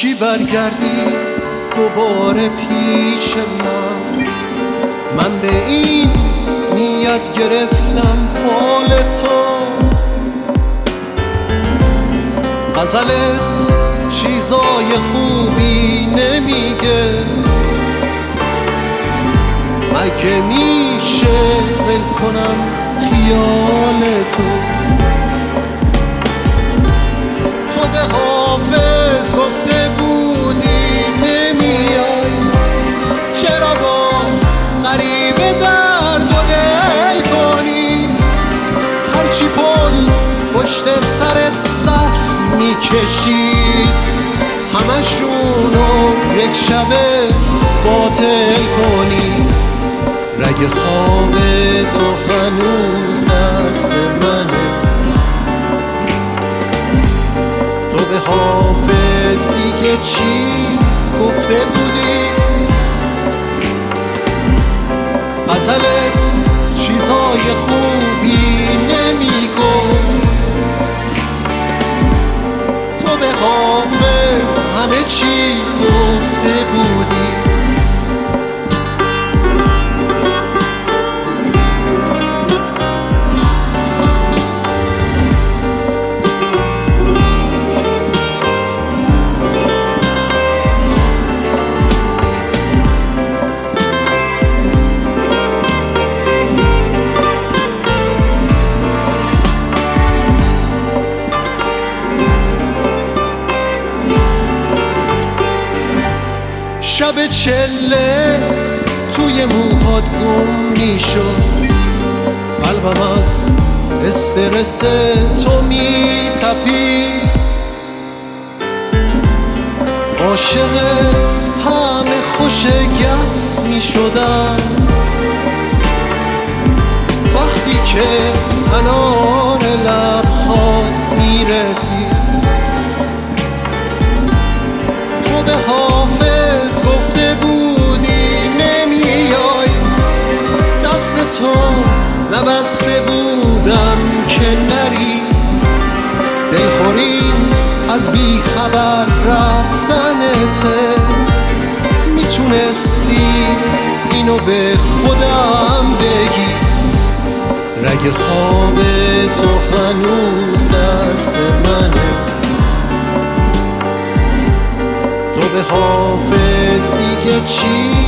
چی برگردی دوباره پیش من به این نیت گرفتم فال تو. غزلت چیزای خوبی نمیگه، مگه میشه ول کنم خیال تو؟ تو به حافظ گفته بودی نمیای، چرا با غریبه درد و دل کنی؟ هرچی پل پشت سرت صف میکشید همشونو یک شبه باطل کنی. رگ خواب تو هنوز دست منه، تو به حافظ دیگه چی گفته بودی؟ غزلت چیزای خوبی نمیگفت، تو به حافظ همه چی گفته بودی. شب چله توی موهات گم میشد، قلبم از استرس تو میتپید. عاشق طعم خوش گس میشدم وقتی که انار لبخات میرسید. تو به حافظ گفته بودی نمیای، دست تو نبسته بودم که نری. دلخوریم از بی خبر رفتنته، میتونستی اینو به خودم بگی. رگ خواب تو هنوز دست منه، تو به حافظ دیگه چی